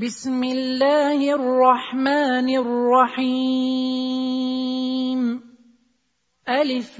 بسم الله الرحمن الرحيم. ألف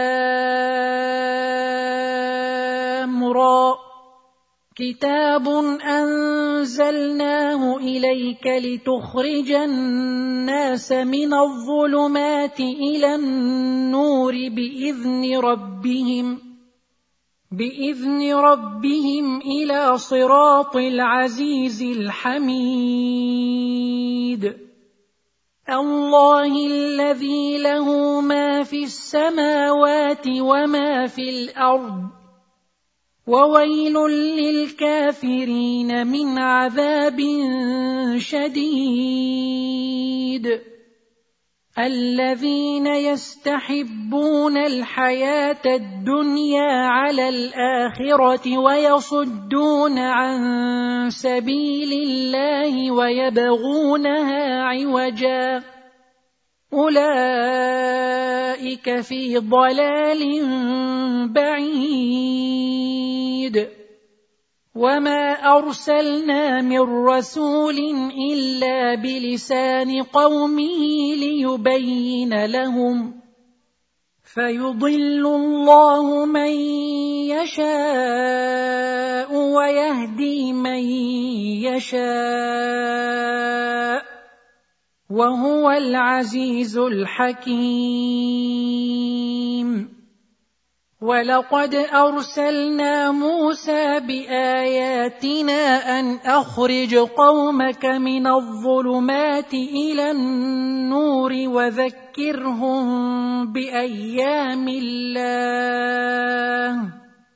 لام را. كتاب أنزلناه إليك لتخرج الناس من الظلمات إلى النور بإذن ربهم إلى صراط العزيز الحميد. الله الذي له ما في السماوات وما في الأرض، وويل للكافرين من عذاب شديد. الذين يستحبون الحياة الدنيا على الآخرة ويصدون عن سبيل الله ويبغونها عوجا، أولئك في ضلال بعيد. وما أرسلنا من رسول إلا بلسان قومه ليبين لهم، فيضل الله من يشاء ويهدي من يشاء، وهو العزيز الحكيم. ولقد أرسلنا موسى بآياتنا أن أخرج قومك من الظلمات إلى النور وذكرهم بأيام الله،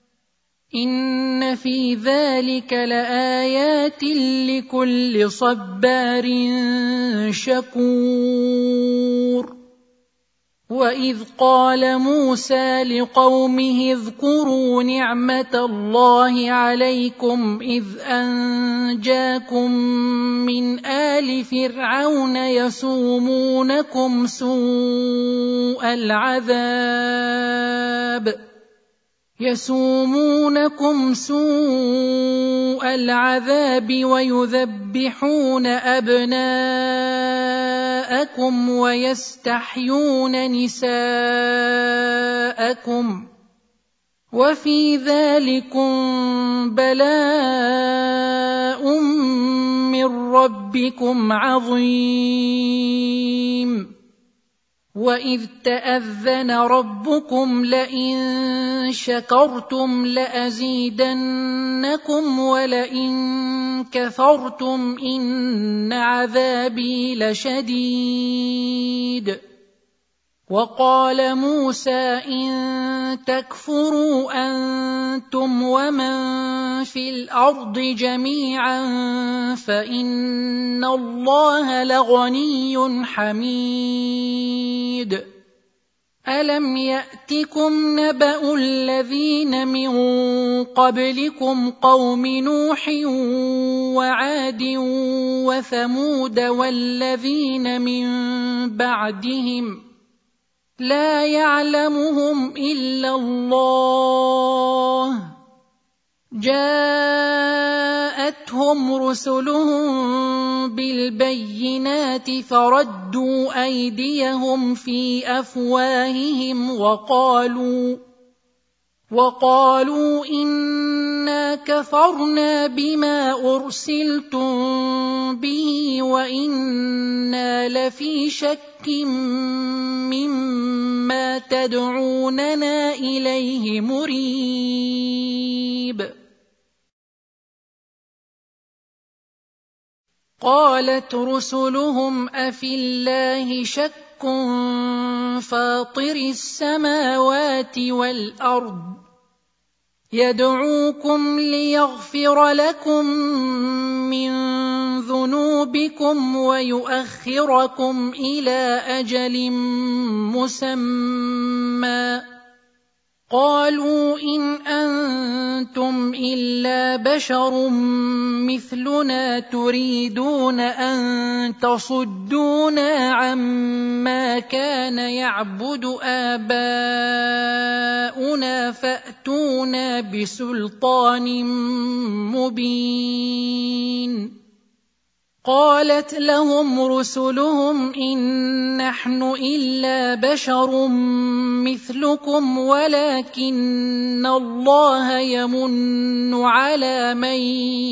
إن في ذلك لآيات لكل صبار شكور. وإذ قال موسى لقومه اذكروا نعمة الله عليكم إذ أنجاكم من آل فرعون يسومونكم سوء العذاب ويذبحون أبناءكم ويستحيون نساءكم، وفي ذلكم بلاء من ربكم عظيم. وإذ تأذن ربكم لئن شكرتم لأزيدنكم ولئن كفرتم إن عذابي لشديد. وقال موسى إن تكفروا أنتم ومن في الأرض جميعا فإن الله لغني حميد. ألم يأتكم نبأ الذين من قبلكم قوم نوح وعاد وثمود والذين من بعدهم لا يعلمهم إلا الله، جاءتهم رسلهم بالبينات فردوا أيديهم في أفواههم وقالوا إنا كفرنا بما أرسلتم به وإنا لفي شك مما تدعوننا إليه مريب. قالت رسلهم أفي الله شك فاطر السماوات والأرض يدعوكم ليغفر لكم من ذنوبكم ويؤخركم إلى أجل مسمى، قالوا إن أنتم إلا بشر مثلنا تريدون أن تصدونا عما كان يعبد آباؤنا فأتونا بسلطان مبين. قالت لهم رسلهم إن نحن إلا بشر مثلكم ولكن الله يمن على من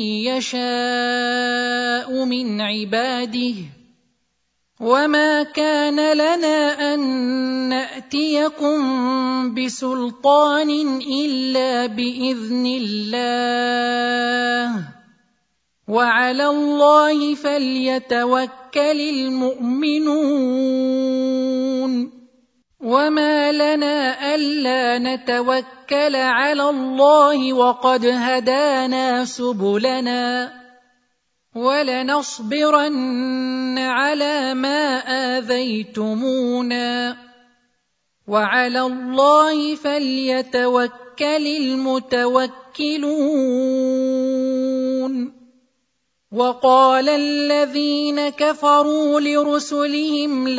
يشاء من عباده وما كان لنا أن نأتيكم بسلطان إلا بإذن الله وعلى الله فليتوكل المؤمنون وما لنا ألا نتوكل على الله وقد هدانا سبلنا ولنصبرن على ما آذيتمونا وعلى الله فليتوكل المتوكلون وقال الذين كفروا لرسلهم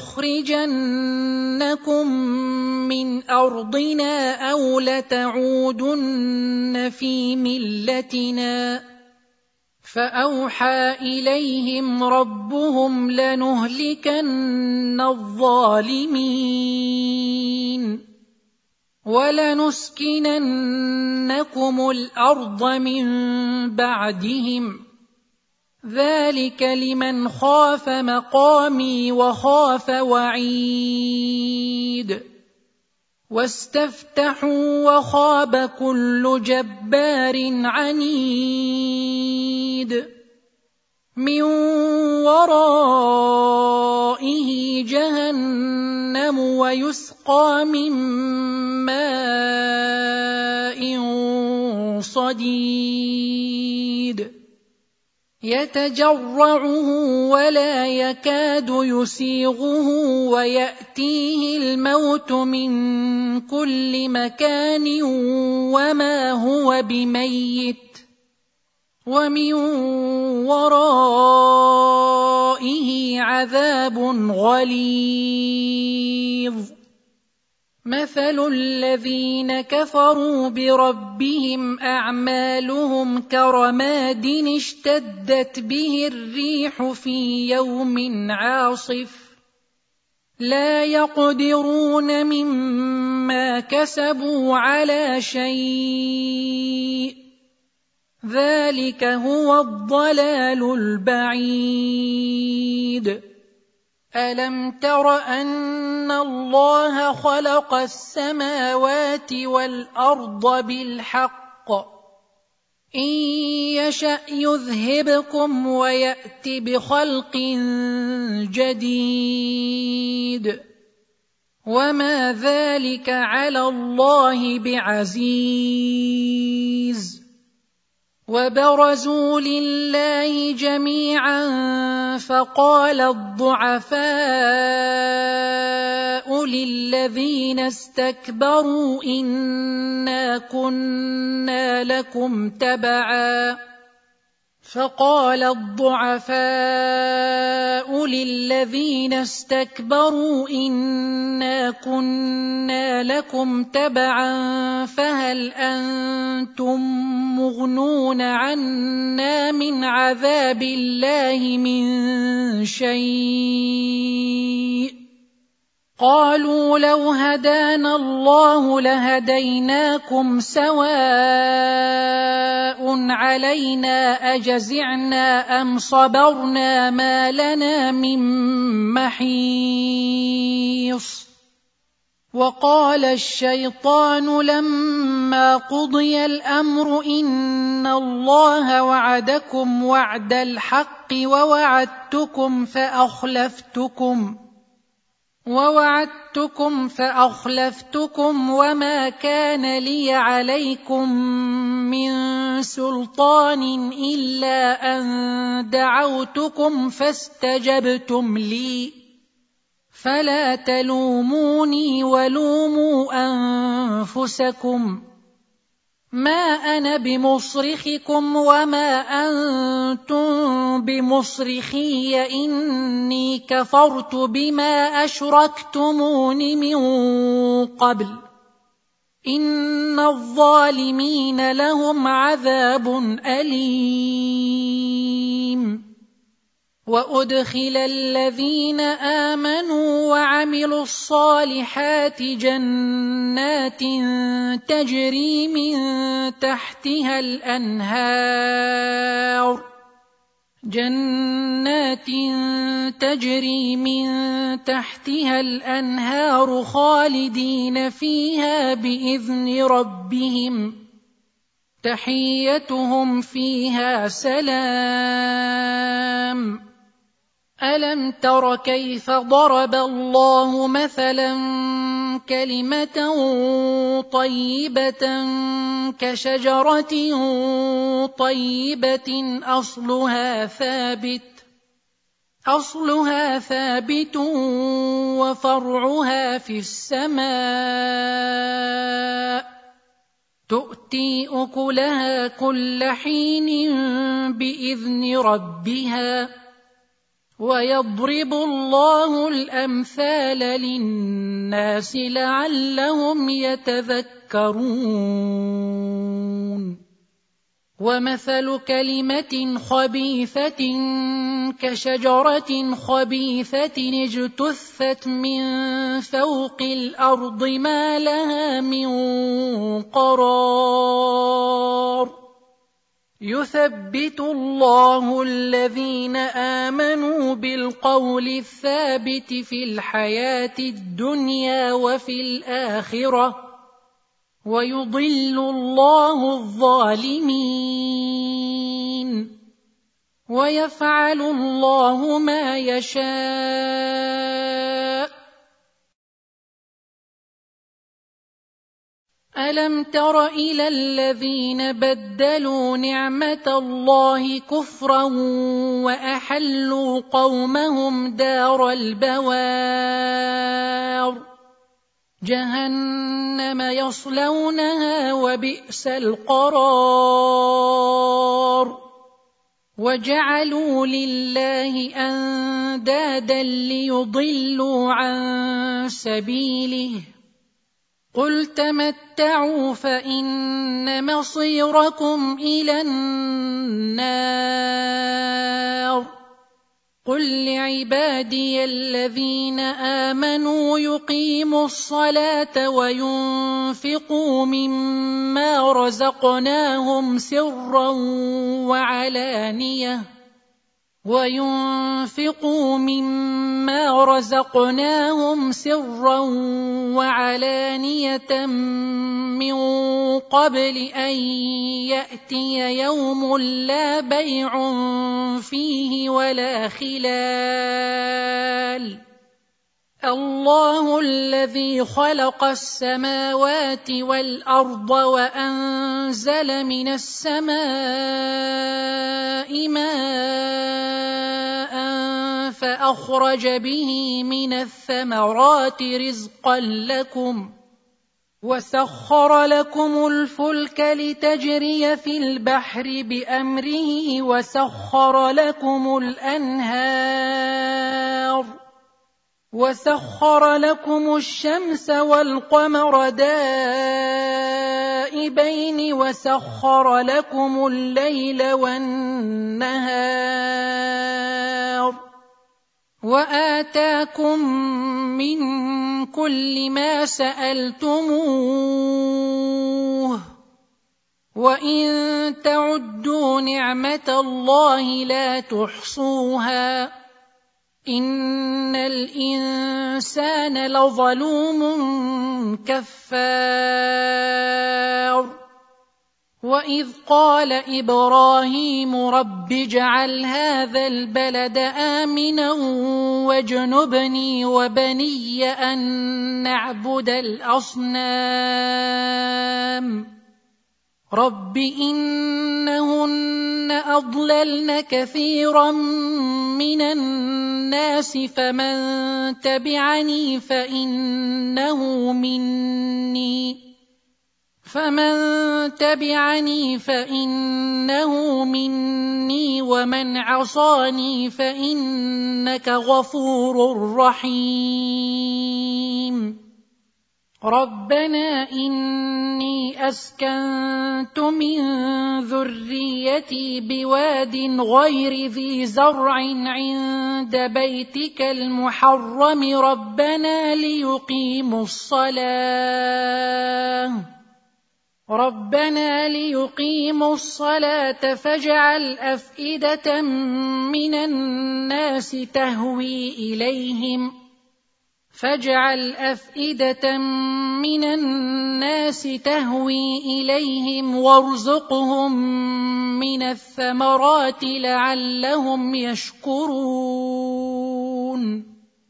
لنخرجنكم من أرضنا أو لتعودن في ملتنا فأوحى إليهم ربهم لنهلكن الظالمين ولنسكننكم الأرض من بعدهم ذلك لمن خاف مقامي وخاف وعيد واستفتحوا وخاب كل جبار عنيد من ورائه جهنم ويسقى من ماء صديد يتجرعه ولا يكاد يسيغه ويأتيه الموت من كل مكان وما هو بميت ومن ورائه عذاب غليظ مثل الذين كفروا بربهم أعمالهم كرماد اشتدت به الريح في يوم عاصف لا يقدرون مما كسبوا على شيء ذلك هو الضلال البعيد ألم تر أن الله خلق السماوات والأرض بالحق إن يشأ يذهبكم ويأت بخلق جديد وما ذلك على الله بعزيز وبرزوا لله جميعا فقال الضعفاء للذين استكبروا إنا كنا لكم تبعا فقال الضعفاء للذين استكبروا إنا كنا لكم تبعا فهل أنتم مغنون عنا من عذاب الله من شيء قالوا لو هدانا الله لهديناكم سواء علينا أجزعنا أم صبرنا ما لنا من محيص وقال الشيطان لما قضي الأمر إن الله وعدكم وعد الحق ووعدتكم فأخلفتكم وما كان لي عليكم من سلطان إلا أن دعوتكم فاستجبتم لي فلا تلوموني ولوموا أنفسكم ما أنا بمصرخكم وما أنتم بمصرخي إني كفرت بما أشركتمون من قبل إن الظالمين لهم عذاب أليم وأدخل الذين آمنوا وعملوا الصالحات جنات تجري من تحتها الأنهار خالدين فيها بإذن ربهم تحيتهم فيها سلام. ألم تر كيف ضرب الله مثلا كلمة طيبة كشجرة طيبة أصلها ثابت وفرعها في السماء تؤتي أكلها كل حين بإذن ربها ويضرب الله الأمثال للناس لعلهم يتذكرون. ومثل كلمة خبيثة كشجرة خبيثة اجتثت من فوق الأرض ما لها من قرار. يثبت الله الذين آمنوا بالقول الثابت في الحياة الدنيا وفي الآخرة ويضل الله الظالمين ويفعل الله ما يشاء. ألم تر إلى الذين بدلوا نعمة الله كفرا وأحلوا قومهم دار البوار جهنم يصلونها وبئس القرار. وجعلوا لله أندادا ليضلوا عن سبيله قل تمتعوا فإن مصيركم إلى النار. قل لعبادي الذين آمنوا يقيموا الصلاة وينفقوا مما رزقناهم سرا وعلانية من قبل أن يأتي يوم لا بيع فيه ولا خلال. الله الذي خلق السماوات والأرض وأنزل من السماء ماء فأخرج به من الثمرات رزقا لكم وسخر لكم الفلك لتجري في البحر بأمره وسخر لكم الشمس والقمر دائبين وسخر لكم الليل والنهار وآتاكم من كل ما سألتموه وإن تعدوا نعمة الله لا تحصوها إن الإنسان لظلوم كفار. وإذ قال إبراهيم رب اجعل هذا البلد آمنا واجنبني وبني أن نعبد الأصنام رب إنهن أضللن كثيرا من الناس فمن تبعني فإنه مني ومن عصاني فإنك غفور رحيم. ربنا إني أسكنت من ذريتي بواد غير ذي زرع عند بيتك المحرم ربنا ليقيموا الصلاة فاجعل أفئدة من الناس تهوي إليهم وارزقهم من الثمرات لعلهم يشكرون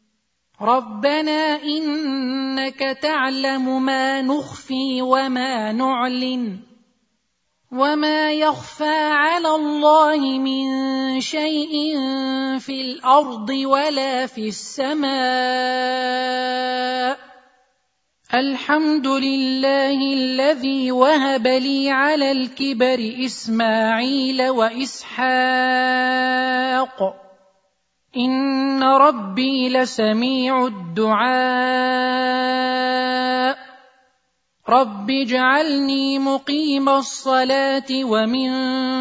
ربنا إنك تعلم ما نخفي وما نعلن وما يخفى على الله من شيء في الأرض ولا في السماء الحمد لله الذي وهب لي على الكبر إسماعيل وإسحاق إن ربي لسميع الدعاء رب اجعلني مقيم الصلاة ومن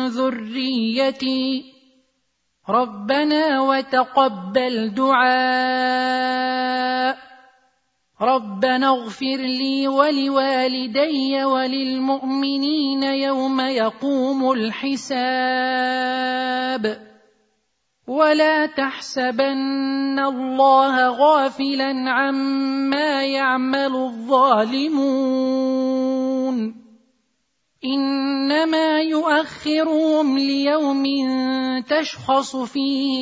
ذريتي ربنا وتقبل دعاء ربنا اغفر لي ولوالدي وللمؤمنين يوم يقوم الحساب ولا تحسبن الله غافلا عما يعمل الظالمون إنما يؤخرهم ليوم تشخص فيه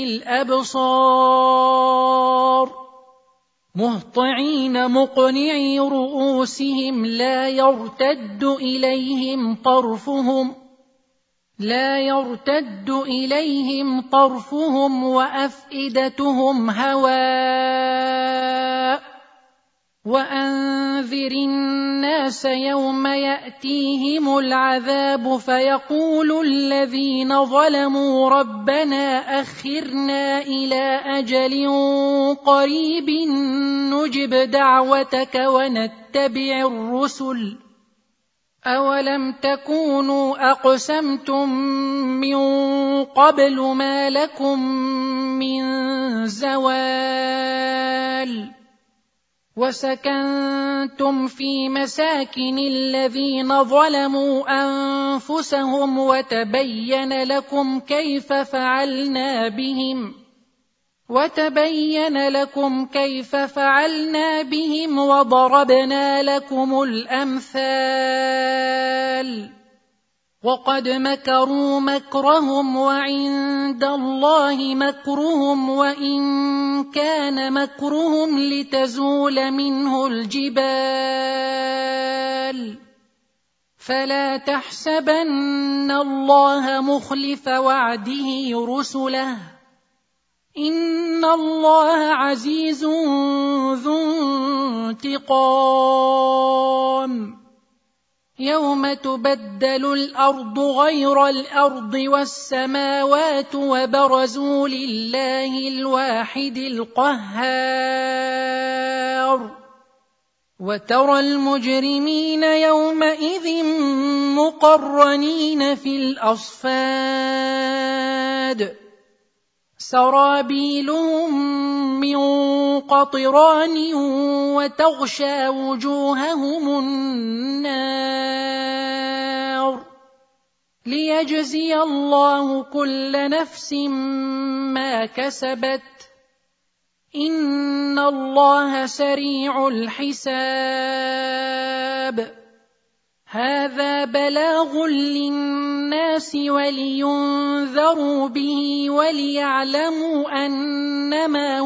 الأبصار مهطعين مقنعي رؤوسهم لا يرتد إليهم طرفهم وأفئدتهم هواء وأنذر الناس يوم يأتيهم العذاب فيقول الذين ظلموا ربنا أخرنا إلى أجل قريب نجب دعوتك ونتبع الرسل أولم تكونوا أقسمتم من قبل ما لكم من زوال وسكنتم في مساكن الذين ظلموا أنفسهم وتبين لكم كيف فعلنا بهم وضربنا لكم الأمثال وقد مكروا مكرهم وعند الله مكرهم وإن كان مكرهم لتزول منه الجبال فلا تحسبن الله مخلف وعده رسله إن الله عزيز ذو انتقام يوم تبدل الأرض غير الأرض والسماوات وبرزوا لله الواحد القهار وترى المجرمين يومئذ مقرنين في الأصفاد سرابيلهم من قطران وتغشى وجوههم النار ليجزي الله كل نفس ما كسبت إن الله سريع الحساب هذا بلاغ للناس ولينذروا به وليعلموا أنما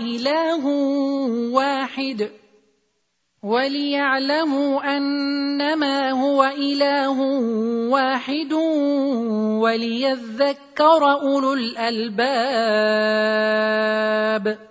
هو إله واحد وليذكر أولو الألباب